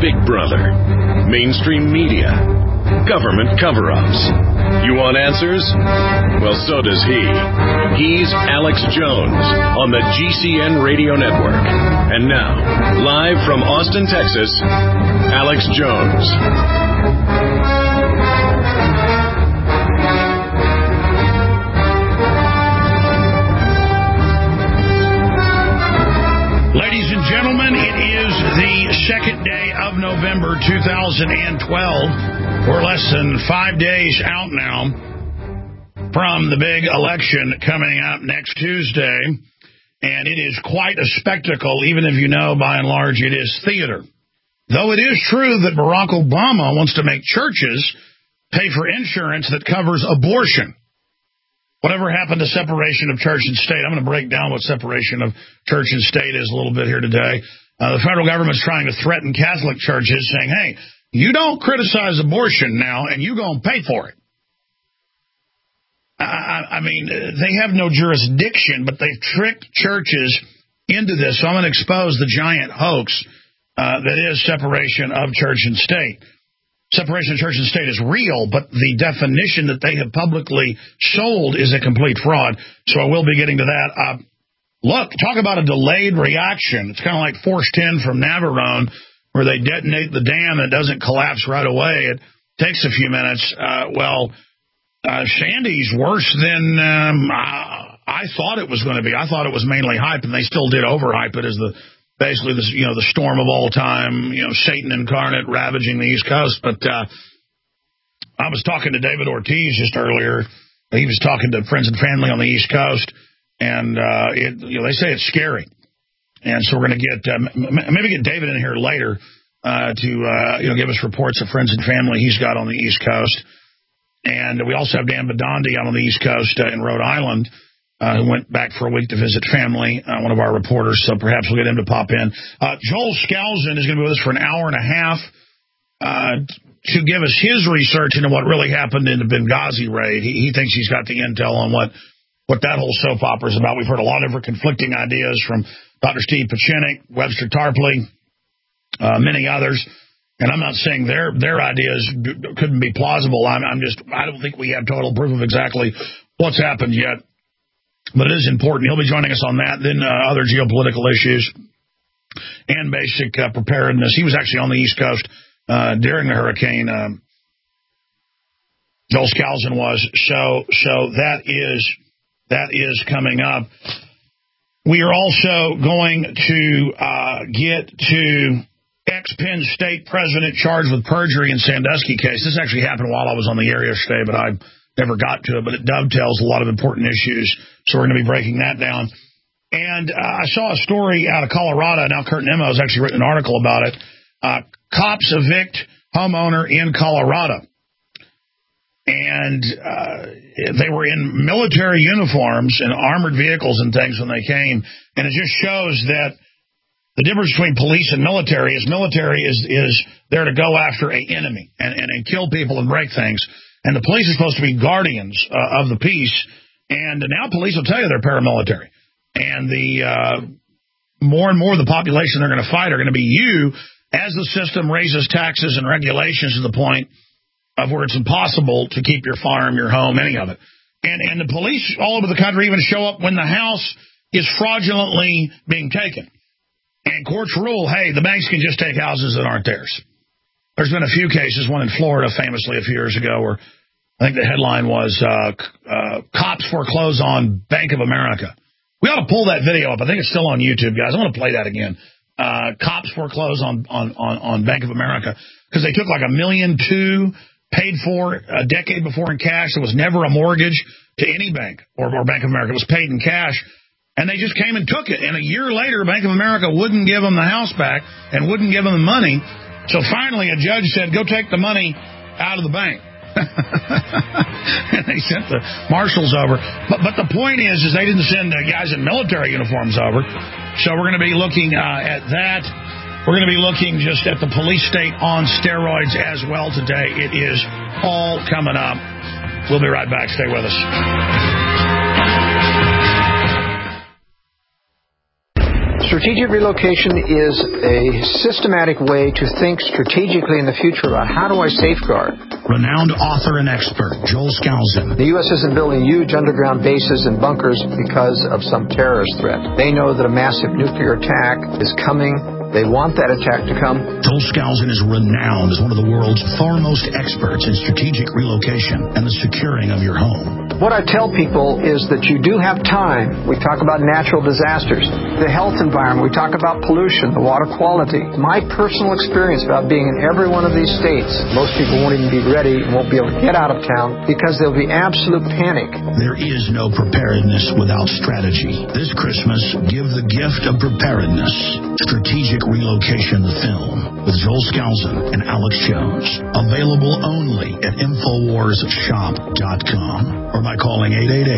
Big Brother, mainstream media, government cover-ups. You want answers? Well, so does he. He's Alex Jones on the GCN Radio Network. And now, live from Austin, Texas, Alex Jones. Ladies and gentlemen, it is the second day of November 2012. We're less than 5 days out now from the big election coming up next Tuesday. And it is quite a spectacle, even if you know, by and large, it is theater. Though it is true that Barack Obama wants to make churches pay for insurance that covers abortion. Whatever happened to separation of church and state? I'm going to break down what separation of church and state is a little bit here today. The federal government's trying to threaten Catholic churches, saying, hey, you don't criticize abortion now, and you're going to pay for it. I mean, they have no jurisdiction, but they've tricked churches into this. So I'm going to expose the giant hoax that is separation of church and state. Separation of church and state is real, but the definition that they have publicly sold is a complete fraud. So I will be getting to that. Look, talk about a delayed reaction. It's kind of like Force 10 from Navarone, where they detonate the dam and it doesn't collapse right away. It takes a few minutes. Sandy's worse than I thought it was going to be. I thought it was mainly hype, and they still did overhype it as basically the storm of all time, Satan incarnate ravaging the East Coast. But I was talking to David Ortiz just earlier. He was talking to friends and family on the East Coast, and they say it's scary. And so we're going to maybe get David in here later to give us reports of friends and family he's got on the East Coast. And we also have Dan Badandi out on the East Coast in Rhode Island, who went back for a week to visit family, one of our reporters, so perhaps we'll get him to pop in. Joel Skousen is going to be with us for an hour and a half to give us his research into what really happened in the Benghazi raid. He thinks he's got the intel on what that whole soap opera is about. We've heard a lot of different conflicting ideas from Dr. Steve Pachinik, Webster Tarpley, many others. And I'm not saying their ideas couldn't be plausible. I don't think we have total proof of exactly what's happened yet. But it is important. He'll be joining us on that. Then other geopolitical issues and basic preparedness. He was actually on the East Coast during the hurricane. Joel Skousen was. So that is coming up. We are also going to get to ex-Penn State president charged with perjury in Sandusky case. This actually happened while I was on the area today, but I never got to it. But it dovetails a lot of important issues, so we're going to be breaking that down. And I saw a story out of Colorado. Now, Kurt Nimmo has actually written an article about it. Cops evict homeowner in Colorado. And they were in military uniforms and armored vehicles and things when they came. And it just shows that the difference between police and military is there to go after an enemy and kill people and break things. And the police are supposed to be guardians of the peace. And now police will tell you they're paramilitary. And the more and more the population they're going to fight are going to be you as the system raises taxes and regulations to the point of where it's impossible to keep your farm, your home, any of it. And the police all over the country even show up when the house is fraudulently being taken. And courts rule, hey, the banks can just take houses that aren't theirs. There's been a few cases, one in Florida famously a few years ago, where I think the headline was cops foreclose on Bank of America. We ought to pull that video up. I think it's still on YouTube, guys. I want to play that again. Cops foreclose on Bank of America because they took like $1.2 million, paid for a decade before in cash. There was never a mortgage to any bank or Bank of America. It was paid in cash. And they just came and took it. And a year later, Bank of America wouldn't give them the house back and wouldn't give them the money. So finally, a judge said, go take the money out of the bank. And they sent the marshals over. But the point is they didn't send guys in military uniforms over. So we're going to be looking at that. We're going to be looking just at the police state on steroids as well today. It is all coming up. We'll be right back. Stay with us. Strategic relocation is a systematic way to think strategically in the future about how do I safeguard. Renowned author and expert, Joel Skousen. The U.S. isn't building huge underground bases and bunkers because of some terrorist threat. They know that a massive nuclear attack is coming. They want that attack to come. Joel Skousen is renowned as one of the world's foremost experts in strategic relocation and the securing of your home. What I tell people is that you do have time. We talk about natural disasters, the health environment. We talk about pollution, the water quality. My personal experience about being in every one of these states, most people won't even be ready and won't be able to get out of town because there'll be absolute panic. There is no preparedness without strategy. This Christmas, give the gift of preparedness. Strategic Relocation, the film, with Joel Skousen and Alex Jones. Available only at InfoWarsShop.com or by calling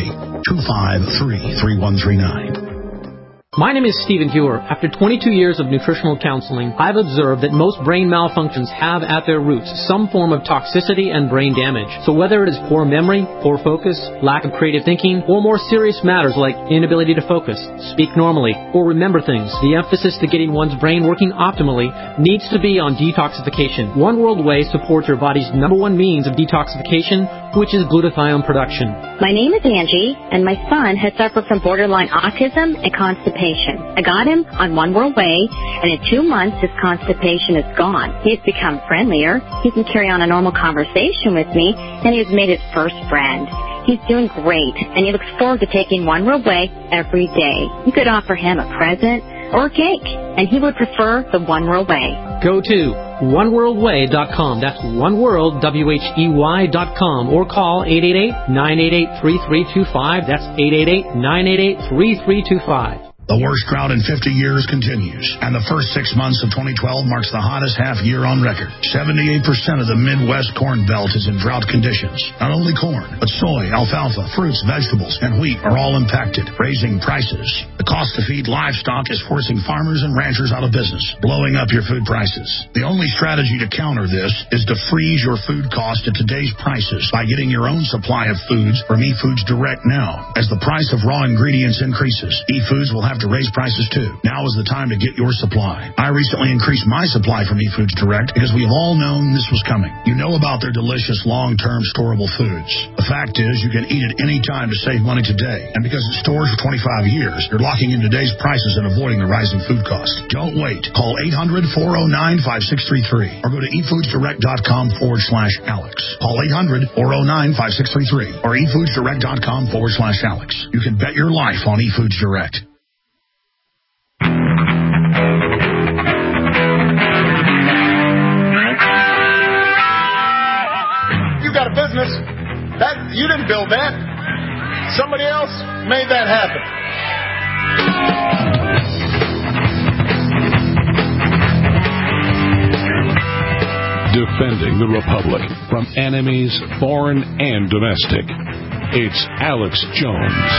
888-253-3139. My name is Stephen Hewer. After 22 years of nutritional counseling, I've observed that most brain malfunctions have at their roots some form of toxicity and brain damage. So whether it is poor memory, poor focus, lack of creative thinking, or more serious matters like inability to focus, speak normally, or remember things, the emphasis to getting one's brain working optimally needs to be on detoxification. One World Way supports your body's number one means of detoxification, which is glutathione production. My name is Angie, and my son has suffered from borderline autism and constipation. I got him on One World Way, and in 2 months, his constipation is gone. He's become friendlier. He can carry on a normal conversation with me, and he's made his first friend. He's doing great, and he looks forward to taking One World Way every day. You could offer him a present or a cake, and he would prefer the One World Way. Go to oneworldway.com. That's oneworld, WHEY.com, or call 888-988-3325. That's 888-988-3325. The worst drought in 50 years continues, and the first 6 months of 2012 marks the hottest half year on record. 78% of the Midwest Corn Belt is in drought conditions. Not only corn, but soy, alfalfa, fruits, vegetables, and wheat are all impacted, raising prices. The cost to feed livestock is forcing farmers and ranchers out of business, blowing up your food prices. The only strategy to counter this is to freeze your food cost at today's prices by getting your own supply of foods from eFoods Direct now. As the price of raw ingredients increases, eFoods will have to raise prices too. Now is the time to get your supply. I recently increased my supply from eFoods Direct because we have all known this was coming. You know about their delicious long-term storable foods. The fact is you can eat it any time to save money today. And because it stores for 25 years, you're locking in today's prices and avoiding the rising food costs. Don't wait. Call 800-409-5633 or go to eFoodsDirect.com/Alex. Call 800-409-5633 or eFoodsDirect.com/Alex. You can bet your life on eFoods Direct. You got a business. That you didn't build that. Somebody else made that happen. Defending the Republic from enemies, foreign and domestic. It's Alex Jones.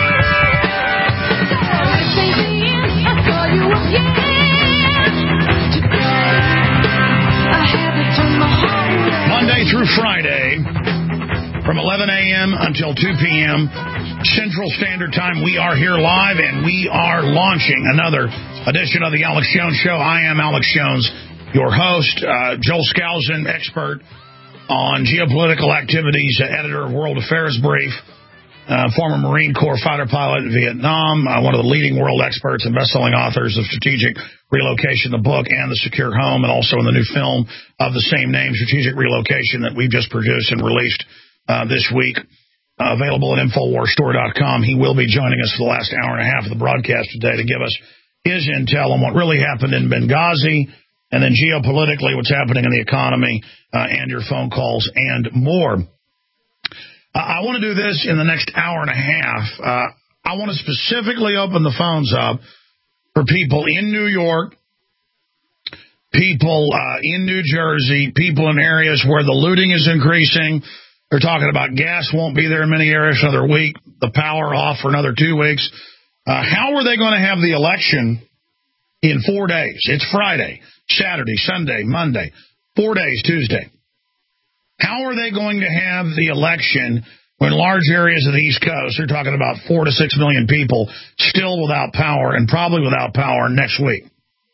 Monday through Friday, from 11 a.m. until 2 p.m. Central Standard Time, we are here live, and we are launching another edition of the Alex Jones Show. I am Alex Jones, your host. Joel Skousen, expert on geopolitical activities, editor of World Affairs Brief, former Marine Corps fighter pilot in Vietnam, one of the leading world experts and best-selling authors of Strategic Relocation, the book, and The Secure Home, and also in the new film of the same name, Strategic Relocation, that we've just produced and released this week, available at InfoWarsStore.com. He will be joining us for the last hour and a half of the broadcast today to give us his intel on what really happened in Benghazi, and then geopolitically what's happening in the economy, and your phone calls and more. I want to do this in the next hour and a half. I want to specifically open the phones up for people in New York, people in New Jersey, people in areas where the looting is increasing. They're talking about gas won't be there in many areas for another week, the power off for another 2 weeks. How are they going to have the election in 4 days? It's Friday, Saturday, Sunday, Monday, 4 days, Tuesday. How are they going to have the election when large areas of the East Coast, they're talking about 4 to 6 million people still without power and probably without power next week.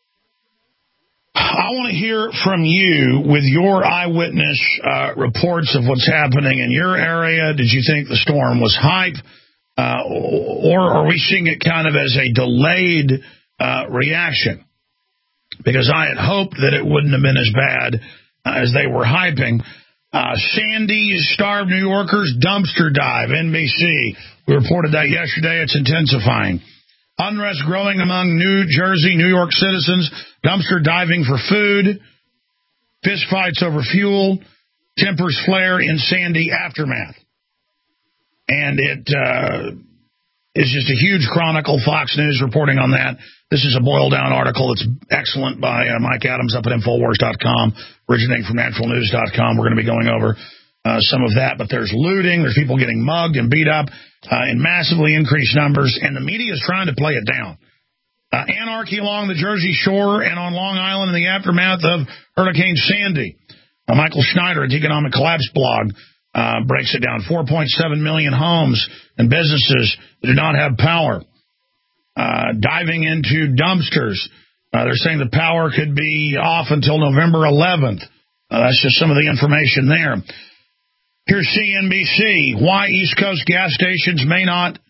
I want to hear from you with your eyewitness reports of what's happening in your area. Did you think the storm was hype? Or are we seeing it kind of as a delayed reaction? Because I had hoped that it wouldn't have been as bad as they were hyping. Sandy starved New Yorkers, dumpster dive, NBC. We reported that yesterday. It's intensifying. Unrest growing among New Jersey, New York citizens, dumpster diving for food, fistfights over fuel, tempers flare in Sandy aftermath. And it is just a huge chronicle. Fox News reporting on that. This is a boiled-down article. It's excellent by Mike Adams up at Infowars.com, originating from naturalnews.com. We're going to be going over some of that. But there's looting. There's people getting mugged and beat up in massively increased numbers, and the media is trying to play it down. Anarchy along the Jersey Shore and on Long Island in the aftermath of Hurricane Sandy. Michael Schneider at the Economic Collapse blog breaks it down. 4.7 million homes and businesses that do not have power. Diving into dumpsters. They're saying the power could be off until November 11th. That's just some of the information there. Here's CNBC. Why East Coast gas shortages may not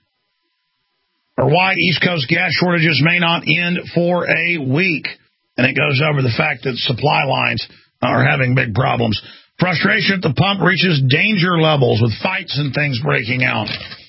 end for a week. And it goes over the fact that supply lines are having big problems. Frustration at the pump reaches danger levels with fights and things breaking out.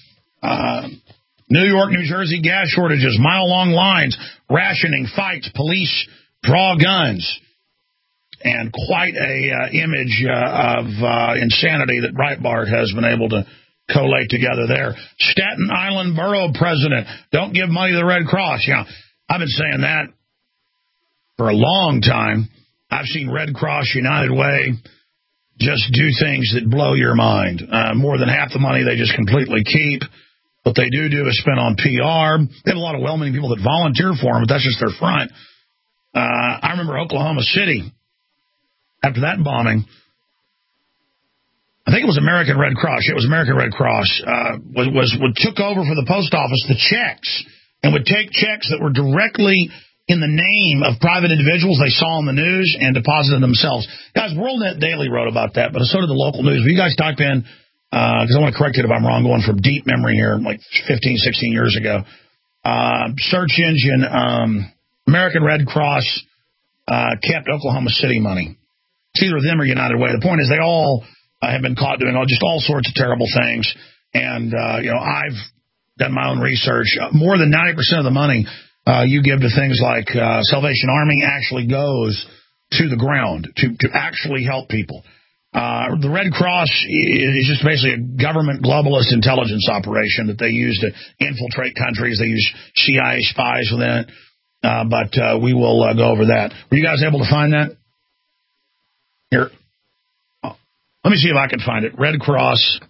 New York, New Jersey gas shortages, mile-long lines, rationing, fights, police draw guns. And quite a image of insanity that Breitbart has been able to collate together there. Staten Island Borough President, don't give money to the Red Cross. Yeah, I've been saying that for a long time. I've seen Red Cross, United Way just do things that blow your mind. More than half the money they just completely keep. What they do is spend on PR. They have a lot of well-meaning people that volunteer for them, but that's just their front. I remember Oklahoma City. After that bombing, I think it was American Red Cross. It was American Red Cross took over for the post office the checks and would take checks that were directly in the name of private individuals they saw on the news and deposited themselves. Guys, WorldNet Daily wrote about that, but so did the local news. Will you guys type in, because I want to correct it if I'm wrong, going from deep memory here, like 15, 16 years ago. Search engine, American Red Cross kept Oklahoma City money. It's either them or United Way. The point is they all have been caught doing all sorts of terrible things. And, I've done my own research. More than 90% of the money you give to things like Salvation Army actually goes to the ground to actually help people. The Red Cross is just basically a government globalist intelligence operation that they use to infiltrate countries. They use CIA spies within it. But we will go over that. Were you guys able to find that? Here. Let me see if I can find it. Red Cross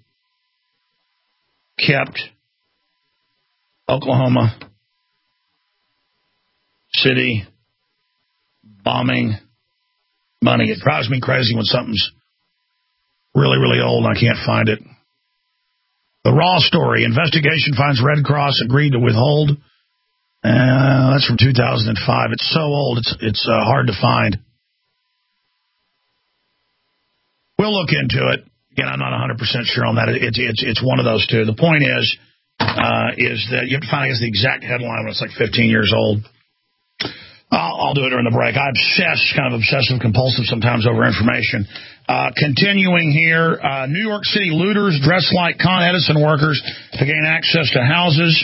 kept Oklahoma City bombing money. It drives me crazy when something's really, really old and I can't find it. The Raw story. Investigation finds Red Cross agreed to withhold. That's from 2005. It's so old, it's hard to find. We'll look into it. Again, I'm not 100% sure on that. It's one of those two. The point is that you have to find, I guess, the exact headline when it's like 15 years old. I'll do it during the break. I obsess, kind of obsessive compulsive sometimes over information. Continuing here, New York City looters dressed like Con Edison workers to gain access to houses.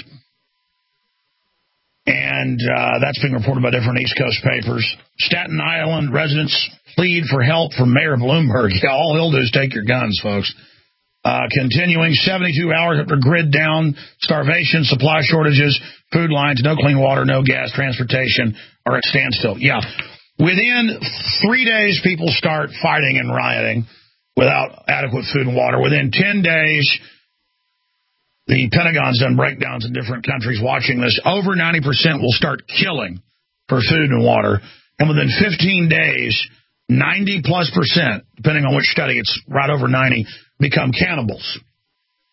And that's being reported by different East Coast papers. Staten Island residents plead for help from Mayor Bloomberg. Yeah, all he'll do is take your guns, folks. Continuing, 72 hours after grid down, starvation, supply shortages, food lines, no clean water, no gas, transportation are at standstill. Yeah. Within 3 days, people start fighting and rioting without adequate food and water. Within 10 days, the Pentagon's done breakdowns in different countries watching this. Over 90% will start killing for food and water. And within 15 days, 90+%, depending on which study, it's right over 90, become cannibals.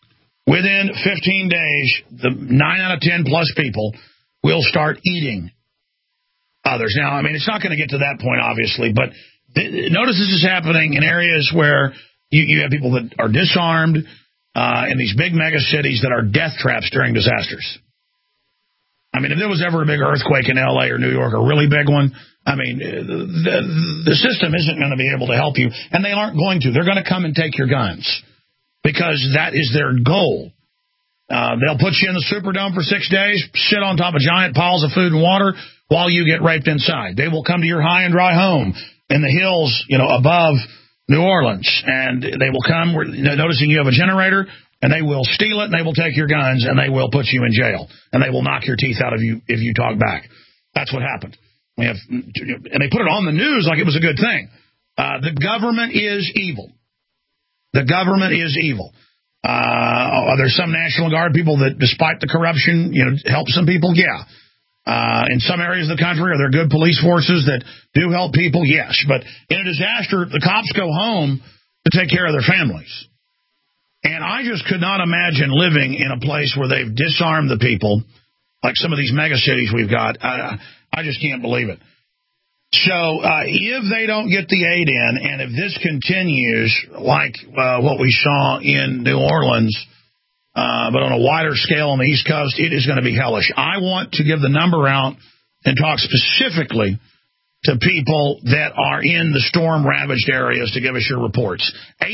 Within 15 days, the 9 out of 10 plus people will start eating others. Now, I mean, it's not going to get to that point, obviously, but notice this is happening in areas where you have people that are disarmed in these big mega cities that are death traps during disasters. I mean, if there was ever a big earthquake in L.A. or New York, a really big one, I mean, the system isn't going to be able to help you, and they aren't going to. They're going to come and take your guns because that is their goal. They'll put you in the Superdome for 6 days, sit on top of giant piles of food and water while you get raped inside. They will come to your high and dry home in the hills, above New Orleans, and they will come, noticing you have a generator, and they will steal it, and they will take your guns, and they will put you in jail, and they will knock your teeth out of you if you talk back. That's what happened. And they put it on the news like it was a good thing. The government is evil. The government is evil. Are there some National Guard people that, despite the corruption, help some people? Yeah. In some areas of the country, are there good police forces that do help people? Yes. But in a disaster, the cops go home to take care of their families. And I just could not imagine living in a place where they've disarmed the people, like some of these mega cities we've got. I just can't believe it. So if they don't get the aid in, and if this continues like what we saw in New Orleans, but on a wider scale on the East Coast, it is going to be hellish. I want to give the number out and talk specifically to people that are in the storm-ravaged areas to give us your reports.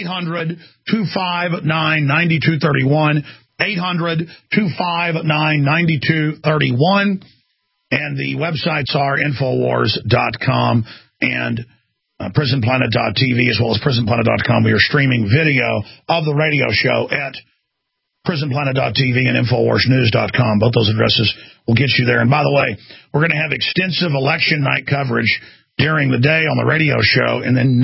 800-259-9231, 800-259-9231, and the websites are Infowars.com and PrisonPlanet.tv, as well as PrisonPlanet.com. We are streaming video of the radio show at PrisonPlanet.tv and InfoWarsNews.com. Both those addresses will get you there. And by the way, we're going to have extensive election night coverage during the day on the radio show, and then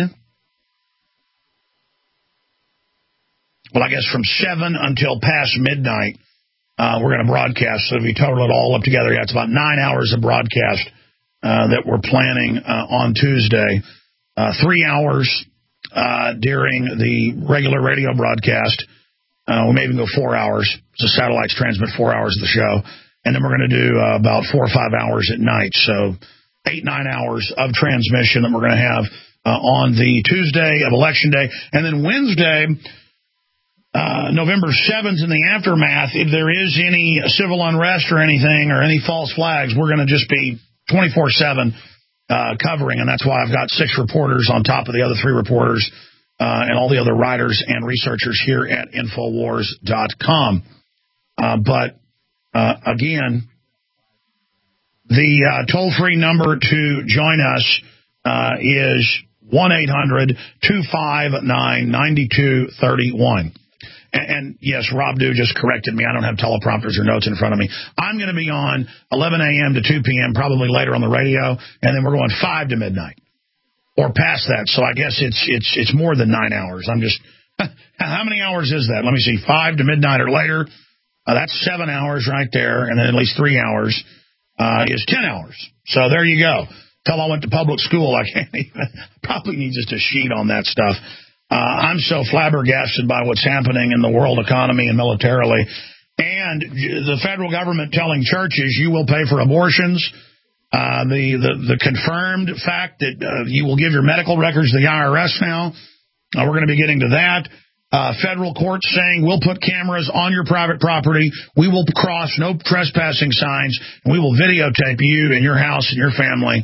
from 7 until past midnight, we're going to broadcast. So if you total it all up together, it's about 9 hours of broadcast that we're planning on Tuesday. 3 hours during the regular radio broadcast. We may even go 4 hours. So satellites transmit 4 hours of the show. And then we're going to do about 4 or 5 hours at night. So 8-9 hours of transmission that we're going to have on the Tuesday of Election Day. And then Wednesday, November 7th, in the aftermath, if there is any civil unrest or anything or any false flags, we're going to just be 24/7 covering. And that's why I've got 6 reporters on top of the other 3 reporters and all the other writers and researchers here at Infowars.com. Again, the toll-free number to join us is 1-800-259-9231. And yes, Rob Dew just corrected me. I don't have teleprompters or notes in front of me. I'm going to be on 11 a.m. to 2 p.m., probably later on the radio, and then we're going 5 to midnight. Or past that, so I guess it's more than 9 hours. I'm just, how many hours is that? Let me see, 5 to midnight or later. That's 7 hours right there, and then at least 3 hours is 10 hours. So there you go. Till I went to public school, I can't even, probably need just a sheet on that stuff. I'm so flabbergasted by what's happening in the world economy and militarily. And the federal government telling churches you will pay for abortions. The confirmed fact that you will give your medical records to the IRS now. We're going to be getting to that. Federal courts saying we'll put cameras on your private property. We will cross no trespassing signs, and we will videotape you and your house and your family,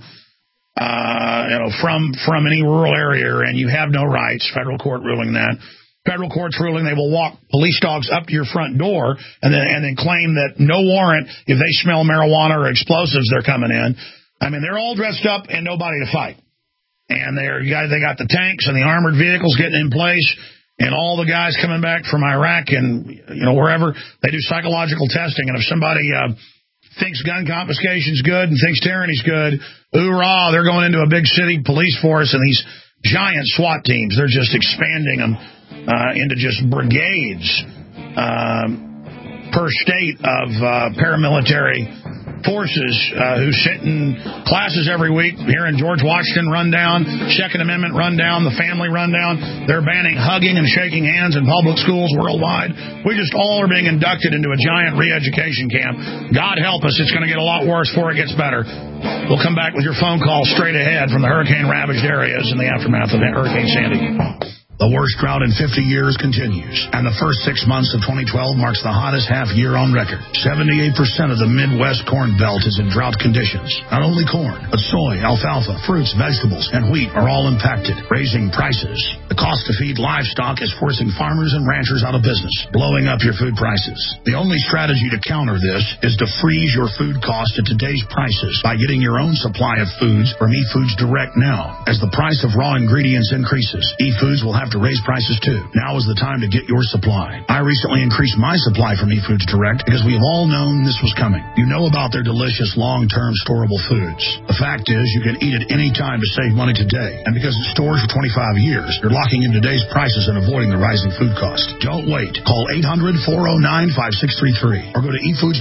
from any rural area, and you have no rights. Federal court ruling that. Federal court's ruling they will walk police dogs up to your front door and then claim that no warrant if they smell marijuana or explosives they're coming in. I mean, they're all dressed up and nobody to fight. And they got the tanks and the armored vehicles getting in place, and all the guys coming back from Iraq and wherever, they do psychological testing. And if somebody thinks gun confiscation's good and thinks tyranny's good, hoorah, they're going into a big city police force and these giant SWAT teams. They're just expanding them into just brigades per state of paramilitary forces who sit in classes every week, hearing George Washington rundown, Second Amendment rundown, the family rundown. They're banning hugging and shaking hands in public schools worldwide. We just all are being inducted into a giant re-education camp. God help us, it's going to get a lot worse before it gets better. We'll come back with your phone call straight ahead from the hurricane-ravaged areas in the aftermath of Hurricane Sandy. The worst drought in 50 years continues, and the first 6 months of 2012 marks the hottest half year on record. 78% of the Midwest corn belt is in drought conditions. Not only corn, but soy, alfalfa, fruits, vegetables, and wheat are all impacted, raising prices. The cost to feed livestock is forcing farmers and ranchers out of business, blowing up your food prices. The only strategy to counter this is to freeze your food cost at today's prices by getting your own supply of foods from eFoods Direct now. As the price of raw ingredients increases, eFoods will have to raise prices too. Now is the time to get your supply. I recently increased my supply from eFoods Direct because we have all known this was coming. You know about their delicious long-term storable foods. The fact is you can eat it any time to save money today. And because it stores for 25 years, you're locking in today's prices and avoiding the rising food cost. Don't wait. Call 800-409-5633 or go to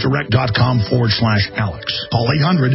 efoodsdirect.com/Alex. Call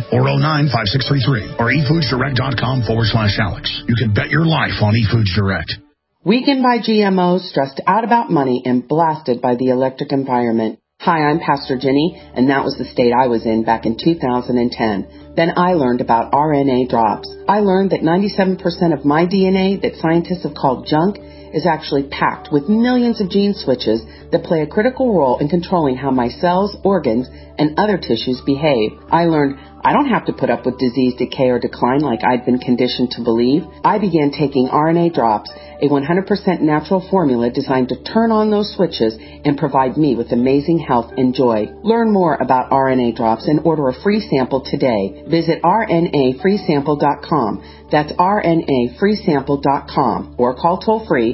800-409-5633 or efoodsdirect.com/Alex. You can bet your life on eFoods Direct. Weakened by GMOs, stressed out about money, and blasted by the electric environment. Hi, I'm Pastor Jenny, and that was the state I was in back in 2010. Then I learned about RNA drops. I learned that 97% of my DNA that scientists have called junk is actually packed with millions of gene switches that play a critical role in controlling how my cells, organs, and other tissues behave. I learned I don't have to put up with disease, decay, or decline like I'd been conditioned to believe. I began taking RNA drops, a 100% natural formula designed to turn on those switches and provide me with amazing health and joy. Learn more about RNA drops and order a free sample today. Visit rnafreesample.com. That's rnafreesample.com or call toll-free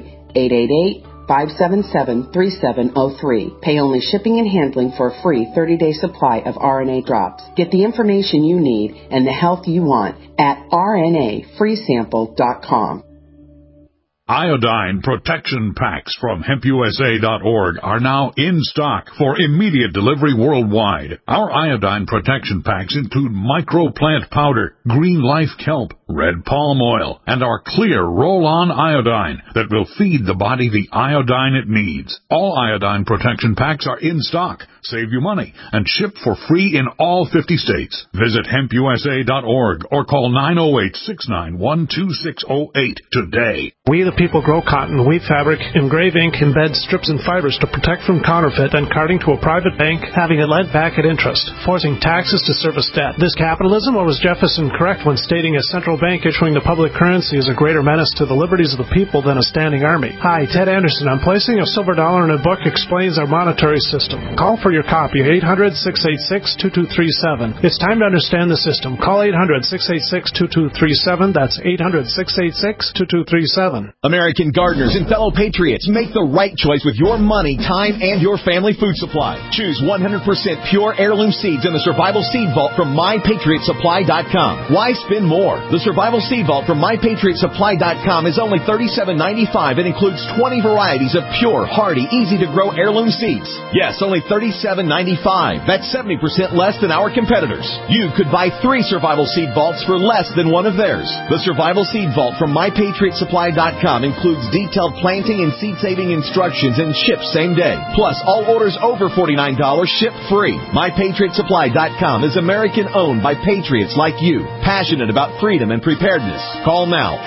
888-577-3703. Pay only shipping and handling for a free 30-day supply of RNA drops. Get the information you need and the health you want at rnafreesample.com. Iodine protection packs from HempUSA.org are now in stock for immediate delivery worldwide. Our iodine protection packs include microplant powder, green life kelp, red palm oil, and our clear roll-on iodine that will feed the body the iodine it needs. All iodine protection packs are in stock. Save you money and ship for free in all 50 states. Visit HempUSA.org or call 908-691-2608 today. We the people grow cotton, weave fabric, engrave ink, embed strips and fibers to protect from counterfeit and carting to a private bank, having it lent back at interest, forcing taxes to service debt. This capitalism, or was Jefferson correct when stating a central bank issuing the public currency is a greater menace to the liberties of the people than a standing army? Hi, Ted Anderson. I'm placing a silver dollar in a book explains our monetary system. Call for your copy, 800-686-2237. It's time to understand the system. Call 800-686-2237. That's 800-686-2237. American gardeners and fellow patriots, make the right choice with your money, time, and your family food supply. Choose 100% pure heirloom seeds in the Survival Seed Vault from MyPatriotSupply.com. Why spend more? The Survival Seed Vault from MyPatriotSupply.com is only $37.95 and includes 20 varieties of pure, hardy, easy-to-grow heirloom seeds. Yes, only $37.95. That's 70% less than our competitors. You could buy 3 Survival Seed Vaults for less than one of theirs. The Survival Seed Vault from MyPatriotSupply.com includes detailed planting and seed-saving instructions and ships same day. Plus, all orders over $49 ship free. MyPatriotSupply.com is American-owned by patriots like you, passionate about freedom and preparedness. Call now,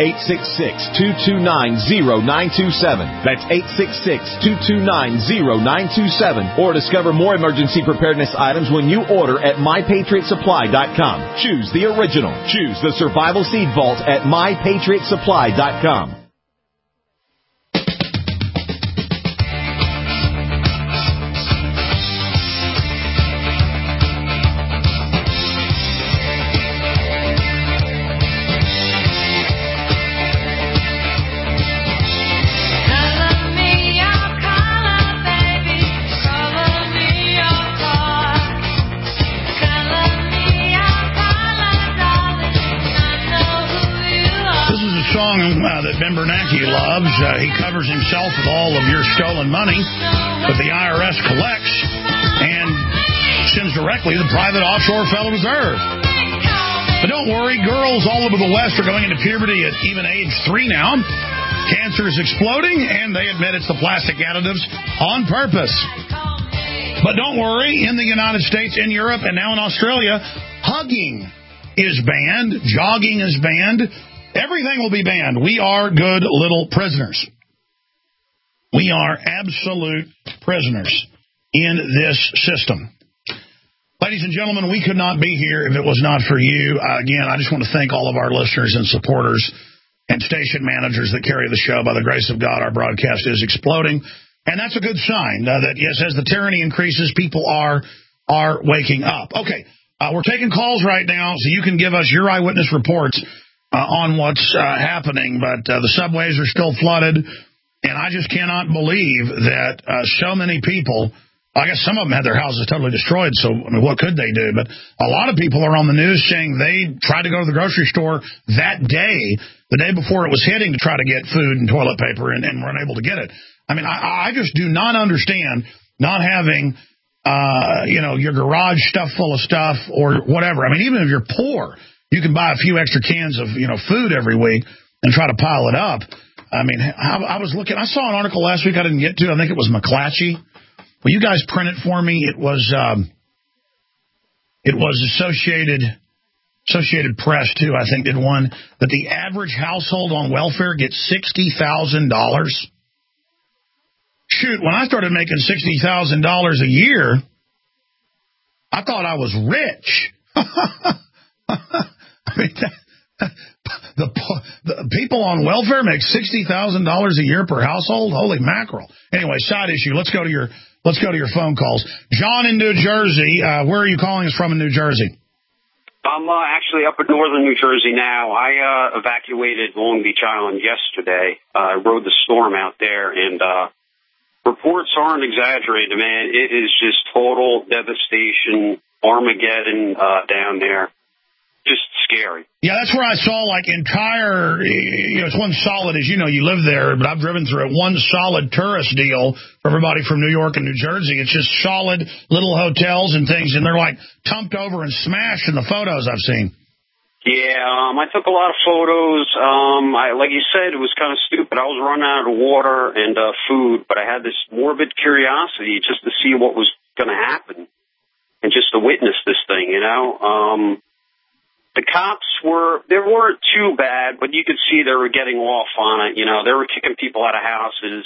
866-229-0927. That's 866-229-0927. Or discover more emergency preparedness items when you order at MyPatriotSupply.com. Choose the original. Choose the Survival Seed Vault at MyPatriotSupply.com. That Ben Bernanke loves. He covers himself with all of your stolen money that the IRS collects and sends directly to the private offshore Federal Reserve. But don't worry, girls all over the West are going into puberty at even age 3 now. Cancer is exploding, and they admit it's the plastic additives on purpose. But don't worry, in the United States, in Europe, and now in Australia, hugging is banned, jogging is banned, everything will be banned. We are good little prisoners. We are absolute prisoners in this system. Ladies and gentlemen, we could not be here if it was not for you. Again, I just want to thank all of our listeners and supporters and station managers that carry the show. By the grace of God, our broadcast is exploding. And that's a good sign that, yes, as the tyranny increases, people are waking up. Okay, we're taking calls right now, so you can give us your eyewitness reports on what's happening. But the subways are still flooded, and I just cannot believe that so many people, I guess some of them had their houses totally destroyed, so I mean, what could they do? But a lot of people are on the news saying they tried to go to the grocery store that day, the day before it was hitting, to try to get food and toilet paper and were unable to get it. I mean, I just do not understand not having, your garage stuff full of stuff or whatever. I mean, even if you're poor, you can buy a few extra cans of, food every week and try to pile it up. I mean, I was looking, I saw an article last week I didn't get to. I think it was McClatchy. Will you guys print it for me? It was Associated Press, too, I think, did one, that the average household on welfare gets $60,000. Shoot, when I started making $60,000 a year, I thought I was rich. I mean, the people on welfare make $60,000 a year per household. Holy mackerel! Anyway, side issue. Let's go to your phone calls. John in New Jersey. Where are you calling us from in New Jersey? I'm actually up in northern New Jersey now. I evacuated Long Beach Island yesterday. I rode the storm out there, and reports aren't exaggerated, man. It is just total devastation, Armageddon down there. Just scary. Yeah, that's where I saw entire, it's one solid, as you know, you live there, but I've driven through it, one solid tourist deal for everybody from New York and New Jersey. It's just solid little hotels and things, and they're tumped over and smashed in the photos I've seen. Yeah, I took a lot of photos. Like you said, it was kind of stupid. I was running out of water and food, but I had this morbid curiosity just to see what was going to happen and just to witness this thing, The cops they weren't too bad, but you could see they were getting off on it. They were kicking people out of houses.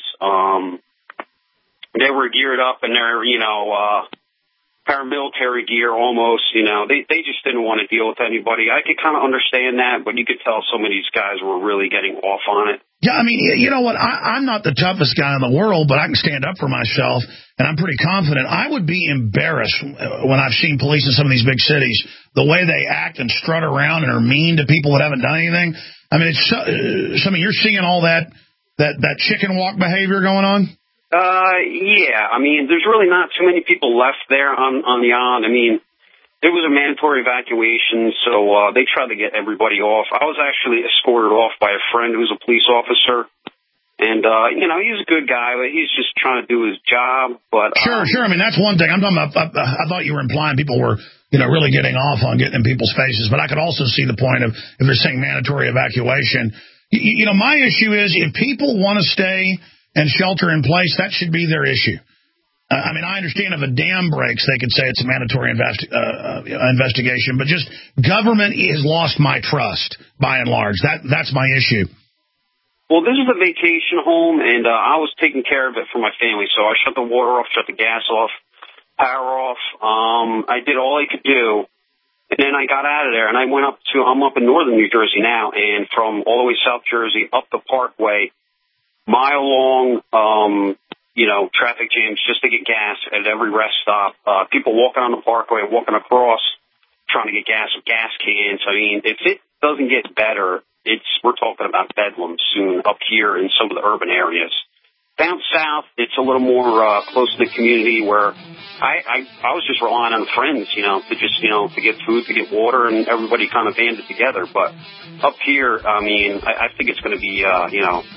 They were geared up in their, paramilitary gear almost. They just didn't want to deal with anybody. I could kind of understand that, but you could tell some of these guys were really getting off on it. Yeah, I mean, you know what? I'm not the toughest guy in the world, but I can stand up for myself, and I'm pretty confident. I would be embarrassed when I've seen police in some of these big cities, the way they act and strut around and are mean to people that haven't done anything. I mean, you're seeing all that chicken walk behavior going on? Yeah. I mean, there's really not too many people left there on the island. I mean, it was a mandatory evacuation, so they tried to get everybody off. I was actually escorted off by a friend who's a police officer. And, he's a good guy, but he's just trying to do his job. But Sure. I mean, that's one thing. I'm talking about, I thought you were implying people were, really getting off on getting in people's faces. But I could also see the point of, if they're saying mandatory evacuation. My issue is if people want to stay and shelter in place, that should be their issue. I mean, I understand if a dam breaks, they could say it's a mandatory investigation, but just government has lost my trust, by and large. That's my issue. Well, this is a vacation home, and I was taking care of it for my family, so I shut the water off, shut the gas off, power off. I did all I could do, and then I got out of there, and I'm up in northern New Jersey now, and from all the way South Jersey up the Parkway, mile-long, traffic jams just to get gas at every rest stop. People walking on the Parkway, walking across, trying to get gas with gas cans. I mean, if it doesn't get better, we're talking about bedlam soon up here in some of the urban areas. Down south, it's a little more close to the community where I was just relying on friends, to get food, to get water, and everybody kind of banded together. But up here, I mean, I think it's going to be,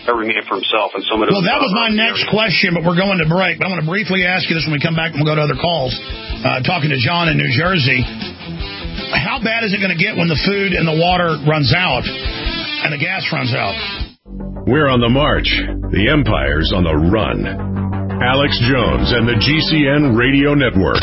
every man for himself. And some of well, that was my next question, but we're going to break. But I want to briefly ask you this when we come back, and we'll go to other calls. Talking to John in New Jersey, how bad is it going to get when the food and the water runs out and the gas runs out? We're on the march. The empire's on the run. Alex Jones and the GCN Radio Network.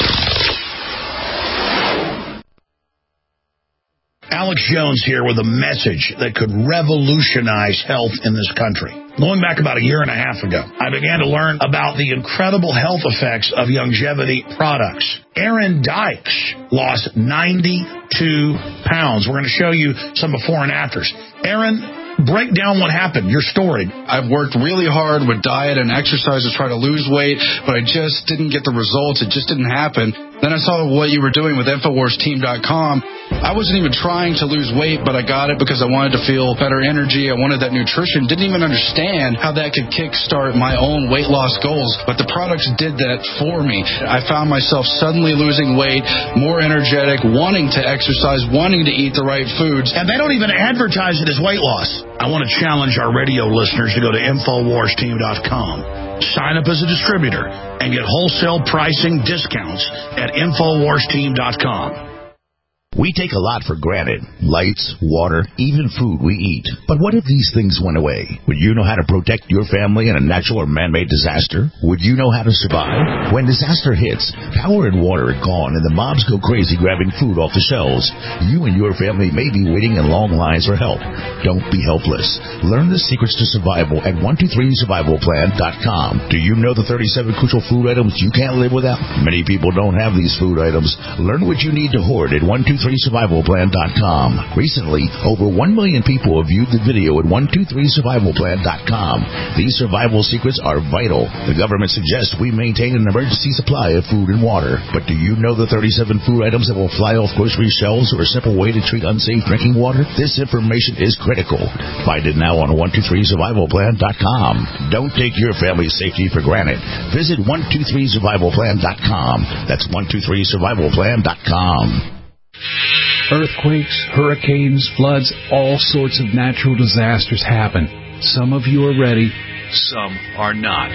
Alex Jones here with a message that could revolutionize health in this country. Going back about a year and a half ago, I began to learn about the incredible health effects of longevity products. Aaron Dykes lost 92 pounds. We're going to show you some before and afters. Aaron, break down what happened, your story. I've worked really hard with diet and exercise to try to lose weight, but I just didn't get the results. It just didn't happen. Then I saw what you were doing with InfoWarsTeam.com. I wasn't even trying to lose weight, but I got it because I wanted to feel better energy. I wanted that nutrition. Didn't even understand how that could kickstart my own weight loss goals, but the products did that for me. I found myself suddenly losing weight, more energetic, wanting to exercise, wanting to eat the right foods. And they don't even advertise it as weight loss. I want to challenge our radio listeners to go to InfoWarsTeam.com. Sign up as a distributor and get wholesale pricing discounts at InfoWarsTeam.com. We take a lot for granted. Lights, water, even food we eat. But what if these things went away? Would you know how to protect your family in a natural or man-made disaster? Would you know how to survive? When disaster hits, power and water are gone and the mobs go crazy grabbing food off the shelves. You and your family may be waiting in long lines for help. Don't be helpless. Learn the secrets to survival at 123survivalplan.com. Do you know the 37 crucial food items you can't live without? Many people don't have these food items. Learn what you need to hoard at 123survivalplan.com. Recently, over 1 million people have viewed the video at 123survivalplan.com. These survival secrets are vital. The government suggests we maintain an emergency supply of food and water. But do you know the 37 food items that will fly off grocery shelves or a simple way to treat unsafe drinking water? This information is critical. Find it now on 123survivalplan.com. Don't take your family's safety for granted. Visit 123survivalplan.com. That's 123survivalplan.com. Earthquakes, hurricanes, floods, all sorts of natural disasters happen. Some of you are ready, some are not.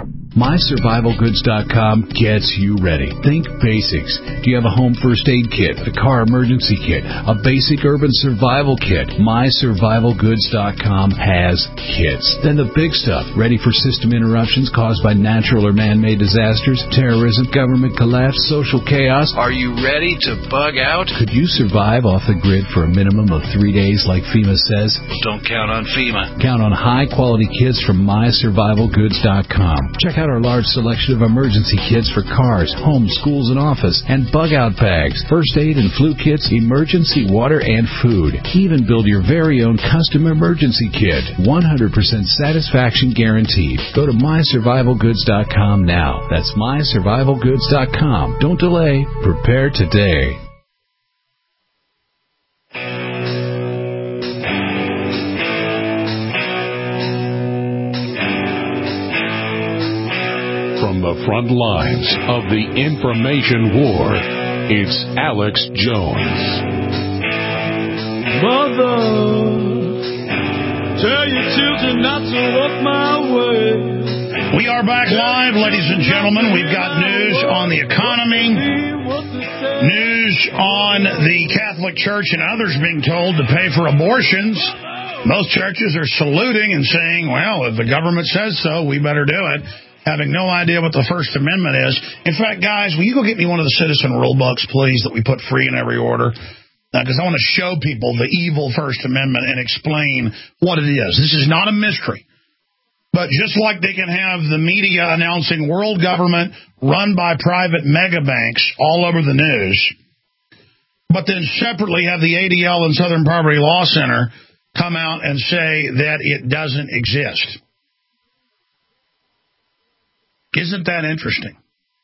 MySurvivalGoods.com gets you ready. Think basics. Do you have a home first aid kit, a car emergency kit, a basic urban survival kit? MySurvivalGoods.com has kits. Then the big stuff, ready for system interruptions caused by natural or man-made disasters, terrorism, government collapse, social chaos. Are you ready to bug out? Could you survive off the grid for a minimum of 3 days like FEMA says? Don't count on FEMA. Count on high-quality kits from MySurvivalGoods.com. Check out our large selection of emergency kits for cars, homes, schools, and office, and bug-out bags, first aid and flu kits, emergency water, and food. Even build your very own custom emergency kit. 100% satisfaction guaranteed. Go to MySurvivalGoods.com now. That's MySurvivalGoods.com. Don't delay. Prepare today. From the front lines of the information war, it's Alex Jones. Mother, tell your children not to walk my way. We are back live, ladies and gentlemen. We've got news on the economy, news on the Catholic Church and others being told to pay for abortions. Most churches are saluting and saying, well, if the government says so, we better do it. Having no idea what the First Amendment is. In fact, guys, will you go get me one of the citizen rule books, please, that we put free in every order? Because I want to show people the evil First Amendment and explain what it is. This is not a mystery. But just like they can have the media announcing world government run by private mega banks all over the news, but then separately have the ADL and Southern Poverty Law Center come out and say that it doesn't exist. Isn't that interesting?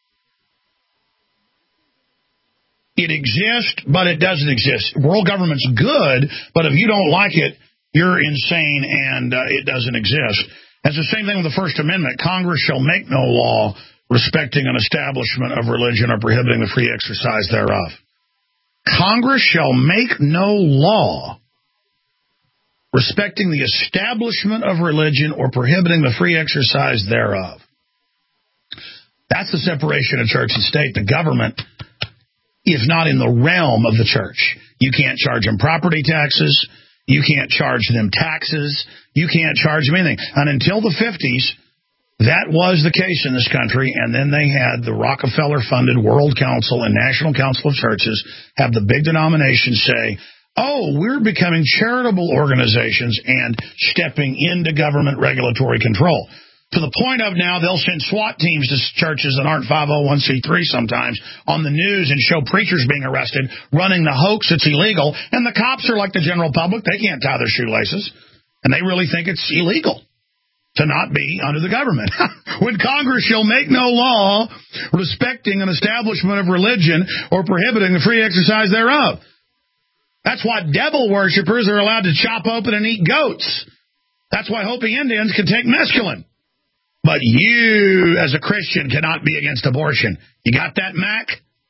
It exists, but it doesn't exist. World government's good, but if you don't like it, you're insane and it doesn't exist. That's the same thing with the First Amendment. Congress shall make no law respecting an establishment of religion or prohibiting the free exercise thereof. Congress shall make no law respecting the establishment of religion or prohibiting the free exercise thereof. That's the separation of church and state. The government, if not in the realm of the church, you can't charge them property taxes. You can't charge them taxes. You can't charge them anything. And until the 50s, that was the case in this country. And then they had the Rockefeller-funded World Council and National Council of Churches have the big denominations say, oh, we're becoming charitable organizations and stepping into government regulatory control. To the point of now they'll send SWAT teams to churches that aren't 501c3 sometimes on the news and show preachers being arrested, running the hoax that's illegal. And the cops are like the general public. They can't tie their shoelaces. And they really think it's illegal to not be under the government. When Congress shall make no law respecting an establishment of religion or prohibiting the free exercise thereof. That's why devil worshippers are allowed to chop open and eat goats. That's why Hopi Indians can take mescaline. But you, as a Christian, cannot be against abortion. You got that, Mac?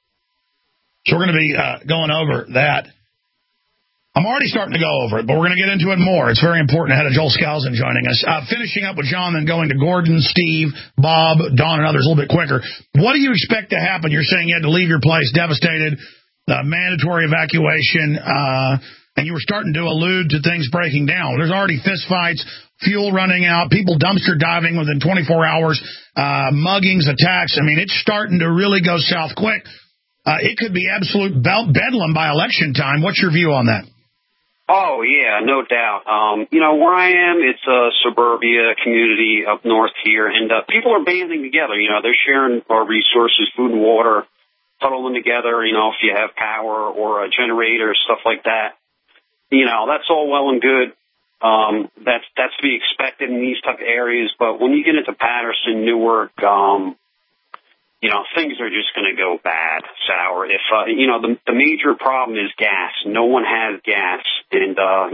So we're going to be going over that. I'm already starting to go over it, but we're going to get into it more. It's very important. I had Joel Skousen joining us. Finishing up with John, then going to Gordon, Steve, Bob, Don, and others a little bit quicker. What do you expect to happen? You're saying you had to leave your place devastated, mandatory evacuation, and you were starting to allude to things breaking down. There's already fistfights, fuel running out, people dumpster diving within 24 hours, muggings, attacks. I mean, it's starting to really go south quick. It could be absolute bedlam by election time. What's your view on that? Oh, yeah, no doubt. Where I am, it's a suburbia community up north here, and people are banding together. They're sharing our resources, food and water, huddling together, if you have power or a generator, stuff like that. That's all well and good. That's to be expected in these type of areas, but when you get into Patterson, Newark, things are just going to go bad, sour. If, the major problem is gas. No one has gas. And,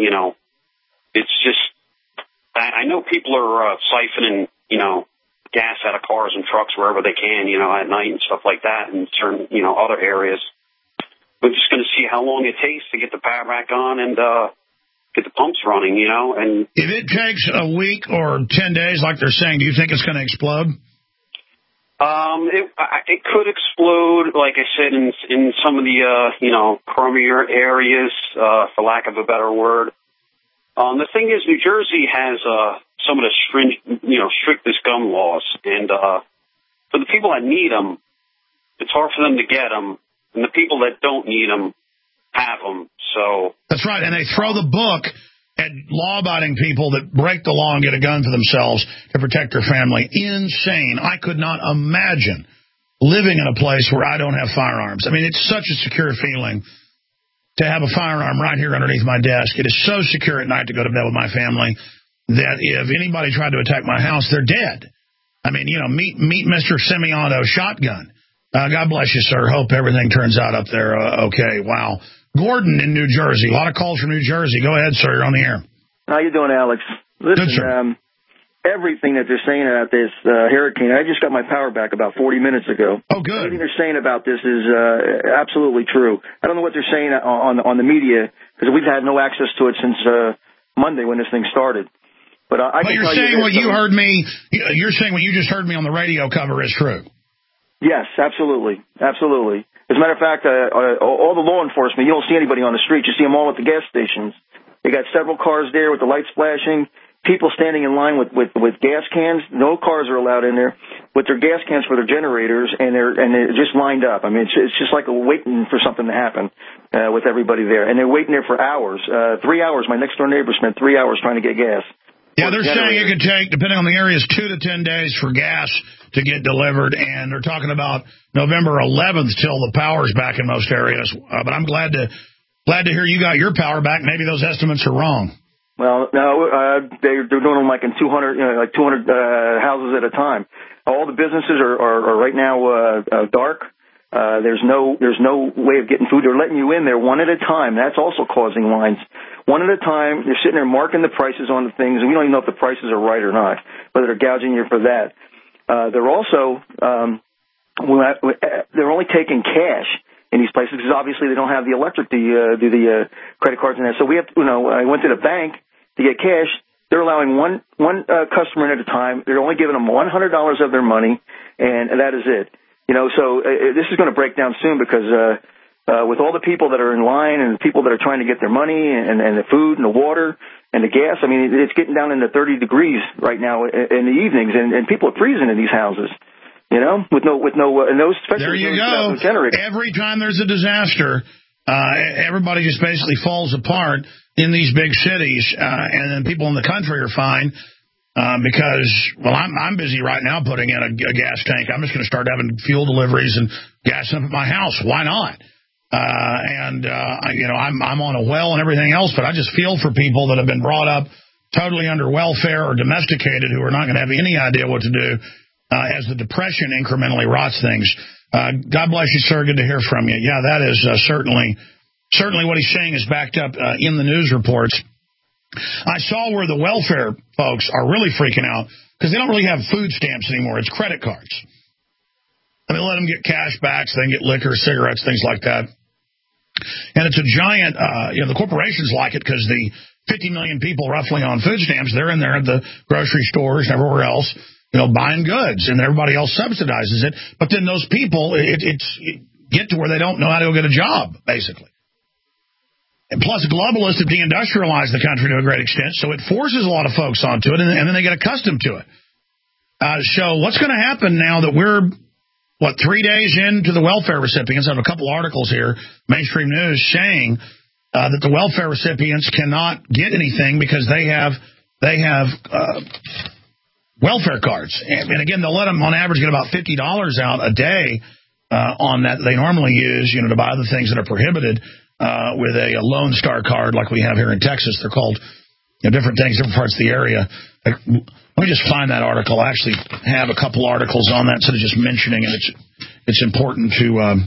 it's just, I know people are siphoning, gas out of cars and trucks wherever they can, at night and stuff like that in certain, other areas. We're just going to see how long it takes to get the power back on and, get the pumps running, and if it takes a week or 10 days, like they're saying, do you think it's going to explode? It could explode, like I said, in some of the, chromier areas, for lack of a better word. The thing is, New Jersey has, some of the strictest gun laws. And, for the people that need them, it's hard for them to get them. And the people that don't need them have them. So that's right. And they throw the book at law-abiding people that break the law and get a gun for themselves to protect their family. Insane. I could not imagine living in a place where I don't have firearms. I mean, it's such a secure feeling to have a firearm right here underneath my desk. It is so secure at night to go to bed with my family that if anybody tried to attack my house, they're dead. I mean, meet Mr. Semiauto shotgun. God bless you, sir. Hope everything turns out up there okay. Wow. Gordon in New Jersey. A lot of calls from New Jersey. Go ahead, sir. You're on the air. How you doing, Alex? Listen, everything that they're saying about this hurricane, I just got my power back about 40 minutes ago. Oh, good. Everything they're saying about this is absolutely true. I don't know what they're saying on the media because we've had no access to it since Monday when this thing started. But you're saying what you heard me. You're saying what you just heard me on the radio cover is true. Yes, absolutely, absolutely. As a matter of fact, all the law enforcement, you don't see anybody on the street. You see them all at the gas stations. They got several cars there with the lights flashing, people standing in line with gas cans. No cars are allowed in there with their gas cans for their generators, and they're just lined up. I mean, it's just like waiting for something to happen with everybody there. And they're waiting there for hours. 3 hours. My next-door neighbor spent 3 hours trying to get gas. Yeah, they're saying it could take, depending on the areas, 2 to 10 days for gas to get delivered, and they're talking about November 11th till the power's back in most areas. But I'm glad to hear you got your power back. Maybe those estimates are wrong. Well, no, they're doing them like in 200 houses at a time. All the businesses are right now dark. There's no way of getting food. They're letting you in there one at a time. That's also causing lines. One at a time, they're sitting there marking the prices on the things, and we don't even know if the prices are right or not, whether they're gouging you for that. They're also they're only taking cash in these places because obviously they don't have the electric to do the credit cards and that. So we have, I went to the bank to get cash, they're allowing one customer in at a time. They're only giving them $100 of their money, and that is it. So this is going to break down soon because with all the people that are in line and the people that are trying to get their money and the food and the water and the gas, I mean, it's getting down into 30 degrees right now in the evenings, and people are freezing in these houses. With no, and those. There you go. Every time there's a disaster, everybody just basically falls apart in these big cities, and then people in the country are fine because, well, I'm busy right now putting in a gas tank. I'm just going to start having fuel deliveries and gassing up at my house. Why not? I'm on a well and everything else, but I just feel for people that have been brought up totally under welfare or domesticated who are not going to have any idea what to do as the Depression incrementally rots things. God bless you, sir. Good to hear from you. Yeah, that is certainly what he's saying is backed up in the news reports. I saw where the welfare folks are really freaking out because they don't really have food stamps anymore. It's credit cards. And they let them get cash backs. They can get liquor, cigarettes, things like that. And it's a giant, the corporations like it because the 50 million people roughly on food stamps, they're in there at the grocery stores and everywhere else, buying goods, and everybody else subsidizes it. But then those people, it get to where they don't know how to go get a job, basically. And plus, globalists have deindustrialized the country to a great extent, so it forces a lot of folks onto it, and then they get accustomed to it. So what's going to happen now that we're, 3 days into the welfare recipients? I have a couple articles here, mainstream news, saying that the welfare recipients cannot get anything because they have welfare cards. And again, they'll let them, on average, get about $50 out a day on that they normally use, to buy the things that are prohibited with a Lone Star card like we have here in Texas. They're called different things, different parts of the area. Let me just find that article. I actually have a couple articles on that instead of just mentioning it. It's important to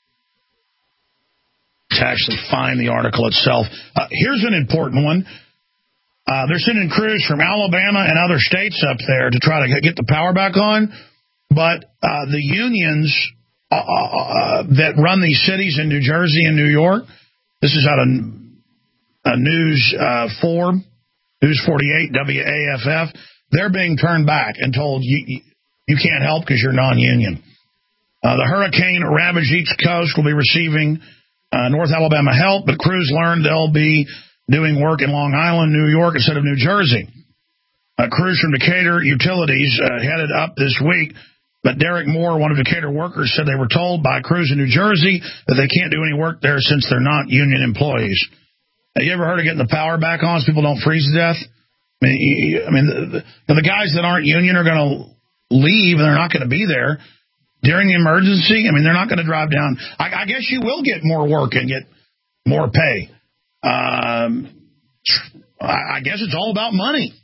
actually find the article itself. Here's an important one. They're sending crews from Alabama and other states up there to try to get the power back on. But the unions that run these cities in New Jersey and New York, this is out of News 4, News 48, WAFF, they're being turned back and told you can't help because you're non-union. The hurricane ravaged East Coast will be receiving North Alabama help, but crews learned they'll be doing work in Long Island, New York, instead of New Jersey. Crews from Decatur Utilities headed up this week, but Derek Moore, one of Decatur workers, said they were told by crews in New Jersey that they can't do any work there since they're not union employees. Have you ever heard of getting the power back on so people don't freeze to death? I mean, the guys that aren't union are going to leave, and they're not going to be there during the emergency. I mean, they're not going to drive down. I guess you will get more work and get more pay. I guess it's all about money.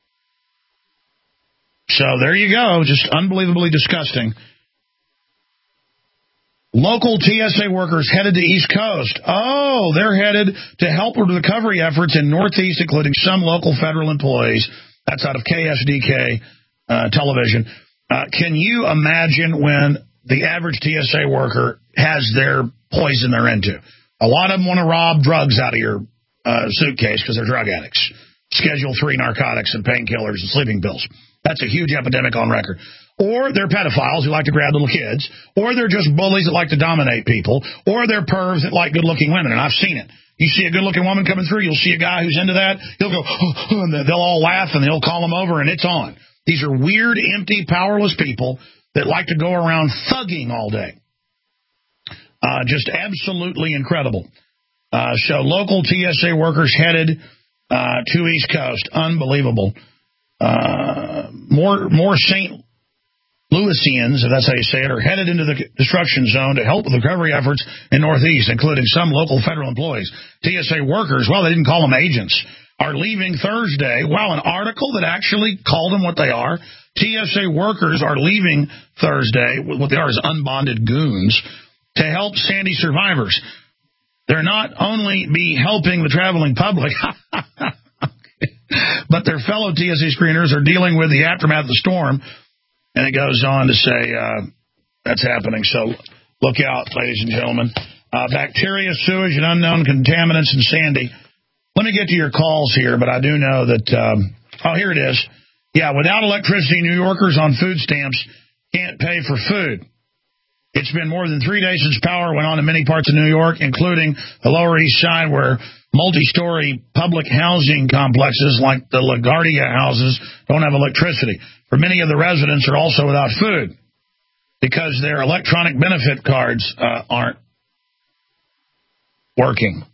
So there you go. Just unbelievably disgusting. Local TSA workers headed to East Coast. Oh, they're headed to help with recovery efforts in Northeast, including some local federal employees. That's out of KSDK television. Can you imagine when the average TSA worker has their poison they're into? A lot of them want to rob drugs out of your suitcase because they're drug addicts. Schedule 3 narcotics and painkillers and sleeping pills. That's a huge epidemic on record. Or they're pedophiles who like to grab little kids. Or they're just bullies that like to dominate people. Or they're pervs that like good-looking women, and I've seen it. You see a good-looking woman coming through, you'll see a guy who's into that. He'll go, and they'll all laugh, and they'll call him over, and it's on. These are weird, empty, powerless people that like to go around thugging all day. Just absolutely incredible. So local TSA workers headed to East Coast. Unbelievable. More St. Louisians, if that's how you say it, are headed into the destruction zone to help with recovery efforts in Northeast, including some local federal employees. TSA workers, well, they didn't call them agents, are leaving Thursday. Well, an article that actually called them what they are. TSA workers are leaving Thursday, what they are is unbonded goons, to help Sandy survivors. They're not only be helping the traveling public, but their fellow TSA screeners are dealing with the aftermath of the storm. And it goes on to say that's happening. So look out, ladies and gentlemen. Bacteria, sewage, and unknown contaminants in Sandy. Let Let me get to your calls here, but I do know that, here it is. Yeah, without electricity, New Yorkers on food stamps can't pay for food. It's been more than 3 days since power went on in many parts of New York, including the Lower East Side, where multi-story public housing complexes like the LaGuardia houses don't have electricity. For many of the residents are also without food because their electronic benefit cards aren't working.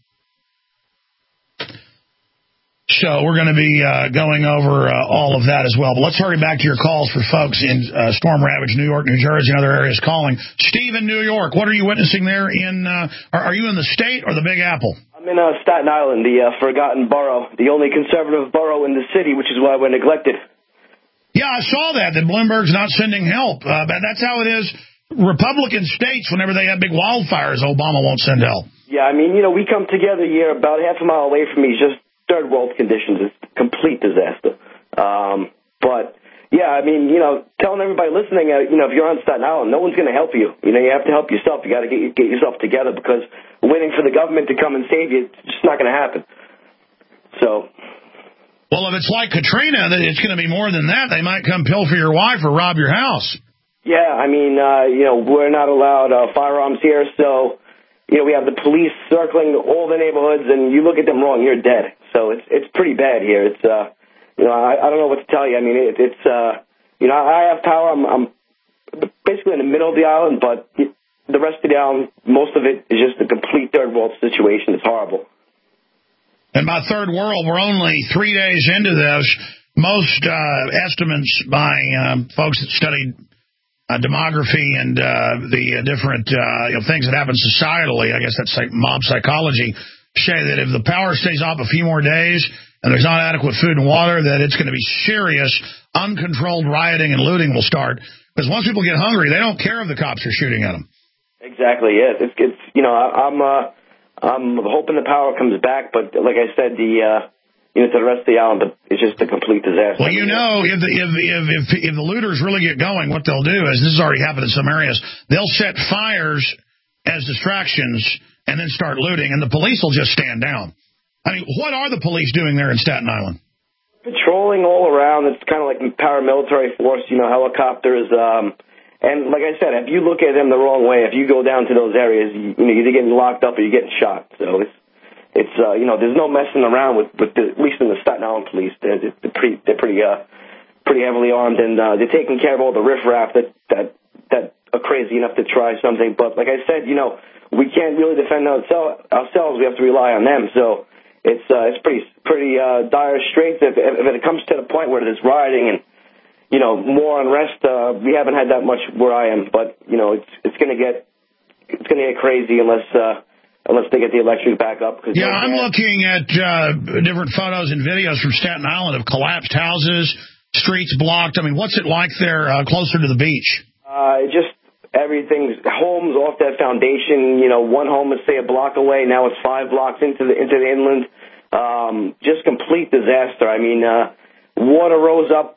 So we're going to be going over all of that as well. But let's hurry back to your calls for folks in storm-ravaged New York, New Jersey, and other areas calling. Steve in New York, what are you witnessing there? Are you in the state or the Big Apple? I'm in Staten Island, the forgotten borough, the only conservative borough in the city, which is why we're neglected. Yeah, I saw that Bloomberg's not sending help. But that's how it is. Republican states, whenever they have big wildfires, Obama won't send help. Yeah, I mean, we come together here about half a mile away from me, just third world conditions. It's a complete disaster. But, yeah, I mean, telling everybody listening, if you're on Staten Island, no one's going to help you. You have to help yourself. You got to get yourself together because waiting for the government to come and save you, it's just not going to happen. So. Well, if it's like Katrina, it's going to be more than that. They might come pilfer your wife or rob your house. Yeah, I mean, we're not allowed firearms here, so, we have the police circling all the neighborhoods, and you look at them wrong, you're dead. So it's pretty bad here. It's, I don't know what to tell you. I mean, I have power. I'm basically in the middle of the island, but the rest of the island, most of it is just a complete third world situation. It's horrible. And by third world, we're only 3 days into this. Most estimates by folks that studied demography and the different things that happen societally, I guess that's like mob psychology, say that if the power stays off a few more days and there's not adequate food and water, that it's going to be serious, uncontrolled rioting and looting will start. Because once people get hungry, they don't care if the cops are shooting at them. Exactly, yeah. I'm hoping the power comes back, but like I said, to the rest of the island, it's just a complete disaster. Well, if the looters really get going, what they'll do is, this has already happened in some areas, they'll set fires as distractions and then start looting, and the police will just stand down. I mean, what are the police doing there in Staten Island? Patrolling all around. It's kind of like paramilitary force, helicopters. And like I said, if you look at them the wrong way, if you go down to those areas, you're either getting locked up or you're getting shot. So it's there's no messing around with at least in the Staten Island police. They're pretty heavily armed, and they're taking care of all the riffraff that are crazy enough to try something. But like I said, we can't really defend ourselves. We have to rely on them. So it's pretty dire straits if it comes to the point where there's rioting and more unrest. We haven't had that much where I am, but it's going to get crazy unless they get the electric back up. Yeah, I'm looking at different photos and videos from Staten Island of collapsed houses, streets blocked. I mean, what's it like there closer to the beach? Just everything's homes off that foundation. One home is say a block away. Now it's 5 blocks into the inland. Just complete disaster. I mean, water rose up,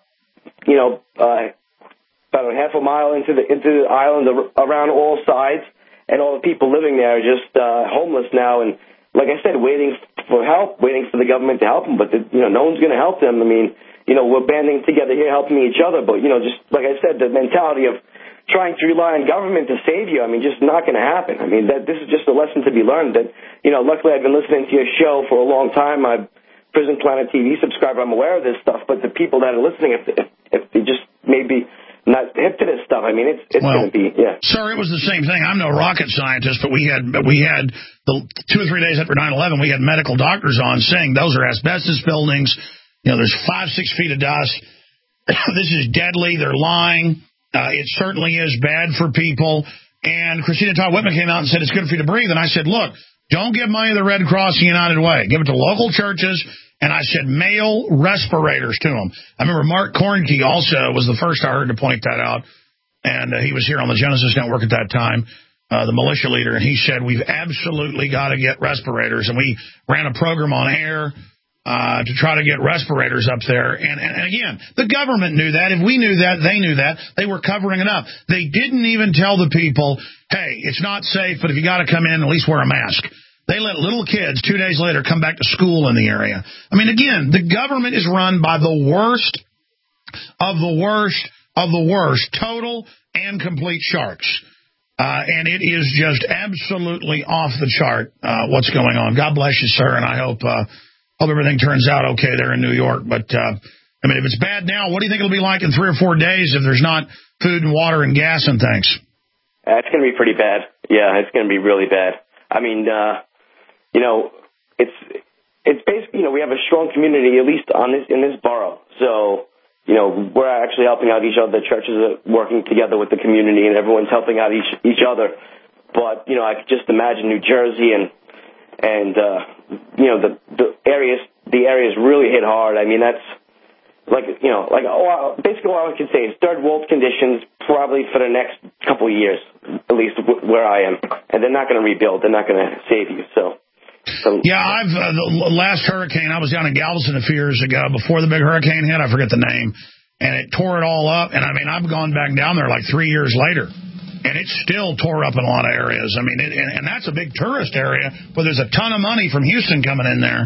about a half a mile into the island around all sides, and all the people living there are just homeless now. And like I said, waiting for help, waiting for the government to help them, but no one's going to help them. I mean, we're banding together here, helping each other, but just like I said, the mentality of trying to rely on government to save you, I mean, just not going to happen. I mean, this is just a lesson to be learned. That luckily I've been listening to your show for a long time. I'm Prison Planet TV subscriber. I'm aware of this stuff, but the people that are listening, if they just maybe not hip to this stuff, I mean, it's going to be, yeah. Sir, it was the same thing. I'm no rocket scientist, but we had the 2 or 3 days after 9/11, we had medical doctors on saying those are asbestos buildings. There's 5-6 feet of dust. This is deadly. They're lying. It certainly is bad for people. And Christina Todd Whitman came out and said it's good for you to breathe. And I said, look, don't give money to the Red Cross and United Way. Give it to local churches. And I said mail respirators to them. I remember Mark Kornke also was the first I heard to point that out. And he was here on the Genesis Network at that time, the militia leader. And he said, we've absolutely got to get respirators. And we ran a program on air to try to get respirators up there. And again, the government knew that. If we knew that, they knew that. They were covering it up. They didn't even tell the people, hey, it's not safe, but if you got to come in, at least wear a mask. They let little kids 2 days later come back to school in the area. I mean, again, the government is run by the worst of the worst of the worst, total and complete sharks. And it is just absolutely off the chart what's going on. God bless you, sir, and I hope everything turns out okay there in New York. But, I mean, if it's bad now, what do you think it'll be like in 3 or 4 days if there's not food and water and gas and things? It's going to be pretty bad. Yeah, it's going to be really bad. I mean, it's basically, we have a strong community, at least in this borough. So, we're actually helping out each other. The churches are working together with the community, and everyone's helping out each other. But, I could just imagine New Jersey and the areas really hit hard. I mean, that's basically all I can say is third world conditions probably for the next couple of years, at least where I am. And they're not going to rebuild. They're not going to save you. So yeah, the last hurricane, I was down in Galveston a few years ago before the big hurricane hit. I forget the name. And it tore it all up. And, I mean, I've gone back down there like 3 years later. And it still tore up in a lot of areas. I mean, and that's a big tourist area where there's a ton of money from Houston coming in there.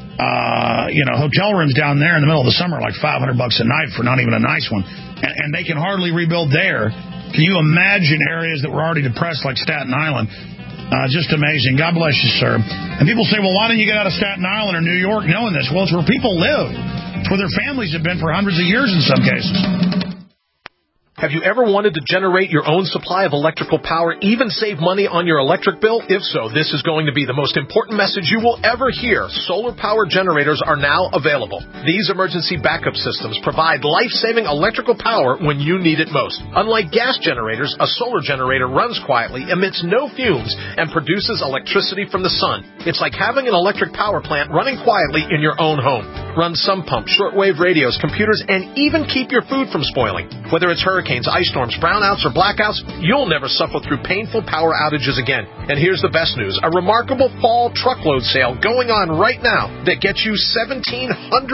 Hotel rooms down there in the middle of the summer are like $500 a night for not even a nice one. And they can hardly rebuild there. Can you imagine areas that were already depressed like Staten Island? Just amazing. God bless you, sir. And people say, well, why didn't you get out of Staten Island or New York knowing this? Well, it's where people live. It's where their families have been for hundreds of years in some cases. Have you ever wanted to generate your own supply of electrical power, even save money on your electric bill? If so, this is going to be the most important message you will ever hear. Solar power generators are now available. These emergency backup systems provide life-saving electrical power when you need it most. Unlike gas generators, a solar generator runs quietly, emits no fumes, and produces electricity from the sun. It's like having an electric power plant running quietly in your own home. Run sump pumps, shortwave radios, computers, and even keep your food from spoiling. Whether it's hurricanes, ice storms, brownouts, or blackouts, you'll never suffer through painful power outages again. And here's the best news. A remarkable fall truckload sale going on right now that gets you $1,700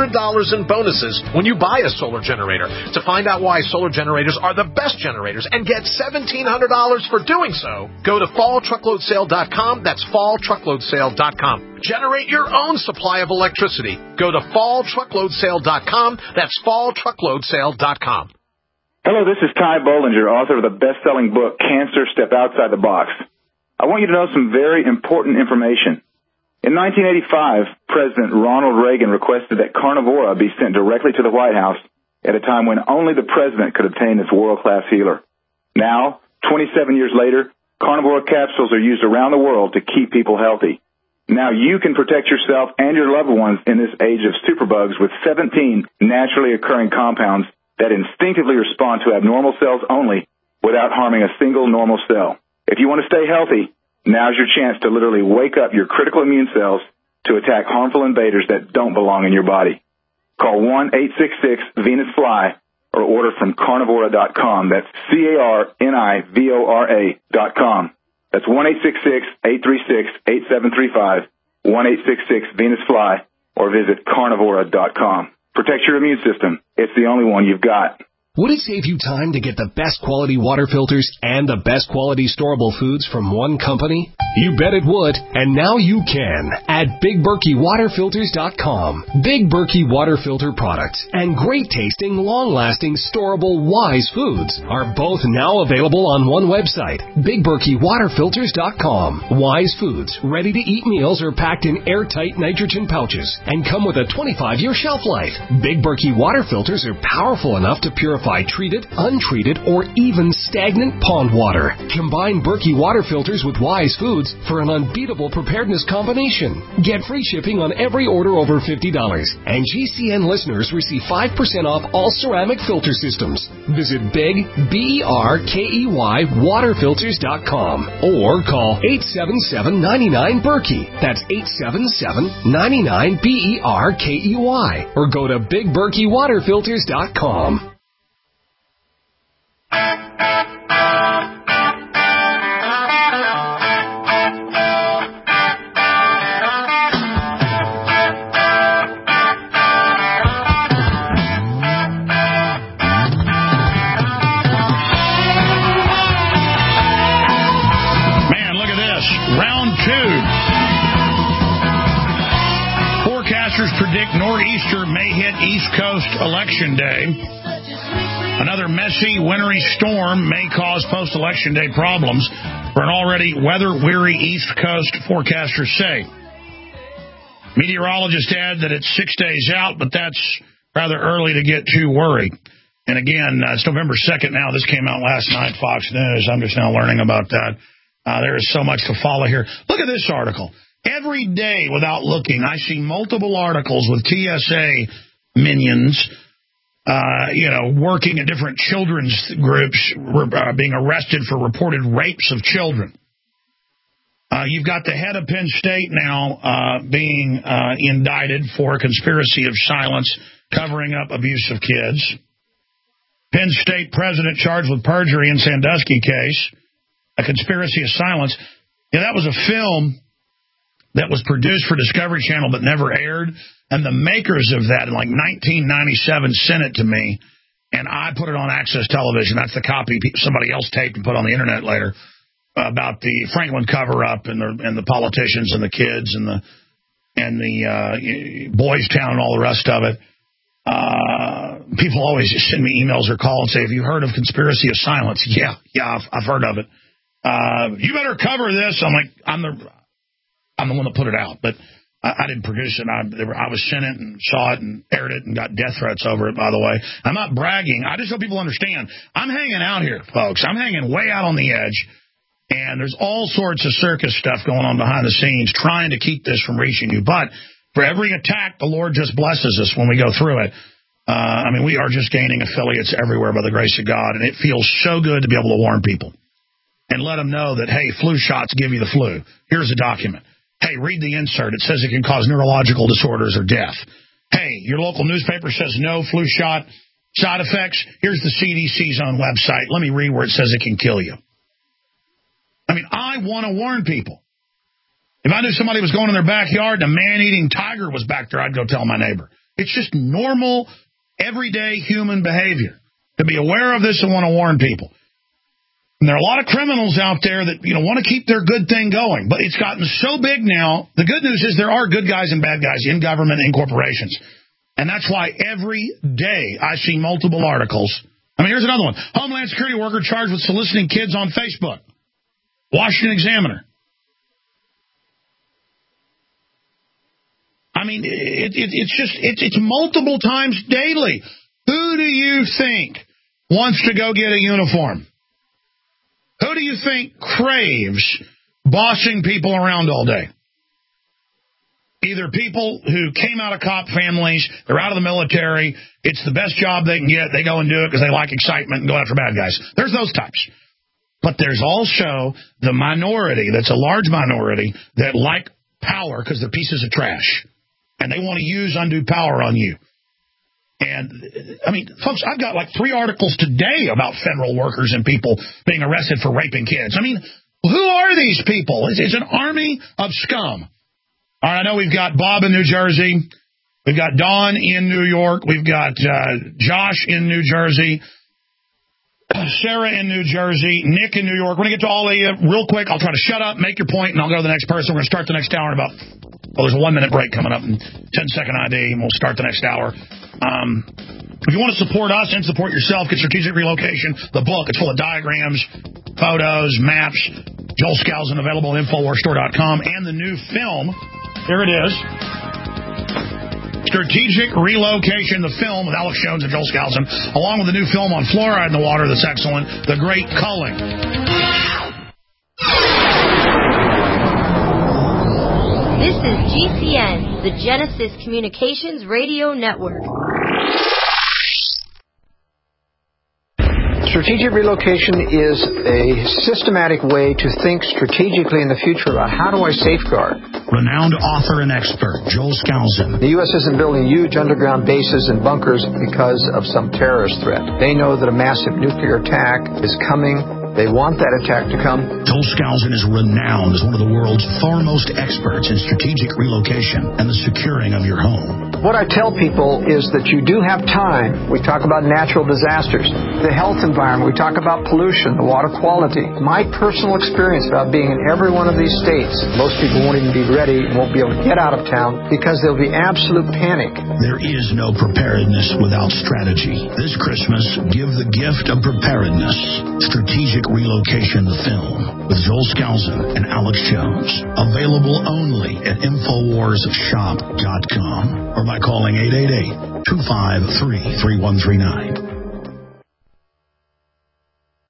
in bonuses when you buy a solar generator. To find out why solar generators are the best generators and get $1,700 for doing so, go to falltruckloadsale.com. That's falltruckloadsale.com. Generate your own supply of electricity. Go to falltruckloadsale.com. That's falltruckloadsale.com. Hello, this is Ty Bollinger, author of the best-selling book, Cancer, Step Outside the Box. I want you to know some very important information. In 1985, President Ronald Reagan requested that Carnivora be sent directly to the White House at a time when only the president could obtain this world-class healer. Now, 27 years later, Carnivora capsules are used around the world to keep people healthy. Now you can protect yourself and your loved ones in this age of superbugs with 17 naturally occurring compounds that instinctively respond to abnormal cells only without harming a single normal cell. If you want to stay healthy, now's your chance to literally wake up your critical immune cells to attack harmful invaders that don't belong in your body. Call 1-866-VENUS-FLY or order from carnivora.com. That's carnivora.com. That's 1-866-836-8735, 1-866-VENUS-FLY, or visit carnivora.com. Protect your immune system. It's the only one you've got. Would it save you time to get the best quality water filters and the best quality storable foods from one company? You bet it would, and now you can at BigBerkeyWaterFilters.com. Big Berkey Water Filter products and great-tasting, long-lasting, storable Wise foods are both now available on one website, BigBerkeyWaterFilters.com. Wise foods, ready-to-eat meals are packed in airtight nitrogen pouches and come with a 25-year shelf life. Big Berkey Water Filters are powerful enough to purify treated, untreated, or even stagnant pond water. Combine Berkey Water Filters with Wise foods for an unbeatable preparedness combination. Get free shipping on every order over $50, and GCN listeners receive 5% off all ceramic filter systems. Visit BigBerkeyWaterFilters.com or call 877-99-BERKEY. That's 877-99-BERKEY, or go to BigBerkeyWaterFilters.com. Man, look at this. Round two nor'easter may hit East Coast Election Day. Another messy, wintry storm may cause post-election day problems for an already weather-weary East Coast, forecasters say. Meteorologists add that it's 6 days out, but that's rather early to get too worried. And again, it's November 2nd now. This came out last night, Fox News. I'm just now learning about that. There is so much to follow here. Look at this article. Every day, without looking, I see multiple articles with TSA minions, working in different children's groups, being arrested for reported rapes of children. You've got the head of Penn State now being indicted for a conspiracy of silence, covering up abuse of kids. Penn State president charged with perjury in Sandusky case, a conspiracy of silence. Yeah, that was a film that was produced for Discovery Channel but never aired. And the makers of that in like 1997 sent it to me, and I put it on Access Television. That's the copy somebody else taped and put on the internet later about the Franklin cover-up and the politicians and the kids and the Boys Town and all the rest of it. People always send me emails or call and say, "Have you heard of conspiracy of silence?" Yeah, I've heard of it. You better cover this. I'm like, I'm the one that put it out, but I didn't produce it. I was sent it and saw it and aired it and got death threats over it, by the way. I'm not bragging. I just hope people understand. I'm hanging out here, folks. I'm hanging way out on the edge, and there's all sorts of circus stuff going on behind the scenes trying to keep this from reaching you. But for every attack, the Lord just blesses us when we go through it. We are just gaining affiliates everywhere by the grace of God, and it feels so good to be able to warn people and let them know that, hey, flu shots give you the flu. Here's a document. Hey, read the insert. It says it can cause neurological disorders or death. Hey, your local newspaper says no flu shot side effects. Here's the CDC's own website. Let me read where it says it can kill you. I want to warn people. If I knew somebody was going in their backyard and a man-eating tiger was back there, I'd go tell my neighbor. It's just normal, everyday human behavior to be aware of this and want to warn people. And there are a lot of criminals out there that want to keep their good thing going, but it's gotten so big now. The good news is there are good guys and bad guys in government and corporations, and that's why every day I see multiple articles. Here's another one: Homeland Security worker charged with soliciting kids on Facebook. Washington Examiner. It's multiple times daily. Who do you think wants to go get a uniform? Who do you think craves bossing people around all day? Either people who came out of cop families, they're out of the military, it's the best job they can get, they go and do it because they like excitement and go after bad guys. There's those types. But there's also the minority, that's a large minority, that like power because they're pieces of trash. And they want to use undue power on you. And, folks, I've got like 3 articles today about federal workers and people being arrested for raping kids. Who are these people? It's an army of scum. All right, I know we've got Bob in New Jersey. We've got Dawn in New York. We've got Josh in New Jersey. Sarah in New Jersey. Nick in New York. We're going to get to all of you real quick. I'll try to shut up, make your point, and I'll go to the next person. We're going to start the next hour in about... there's a 1-minute break coming up and 10-second ID, and we'll start the next hour. If you want to support us and support yourself, get Strategic Relocation, the book. It's full of diagrams, photos, maps. Joel Skousen, available at InfoWarsStore.com. And the new film, here it is. Strategic Relocation, the film with Alex Jones and Joel Skousen, along with the new film on fluoride in the water that's excellent, The Great Culling. This is GCN, the Genesis Communications Radio Network. Strategic relocation is a systematic way to think strategically in the future about how do I safeguard. Renowned author and expert, Joel Skousen. The U.S. isn't building huge underground bases and bunkers because of some terrorist threat. They know that a massive nuclear attack is coming They want that attack to come. Joel Skousen is renowned as one of the world's foremost experts in strategic relocation and the securing of your home. What I tell people is that you do have time. We talk about natural disasters, the health environment. We talk about pollution, the water quality. My personal experience about being in every one of these states, most people won't even be ready and won't be able to get out of town because there'll be absolute panic. There is no preparedness without strategy. This Christmas, give the gift of preparedness. Strategic Relocation, the film, with Joel Skousen and Alex Jones. Available only at InfoWarsShop.com or by calling 888-253-3139.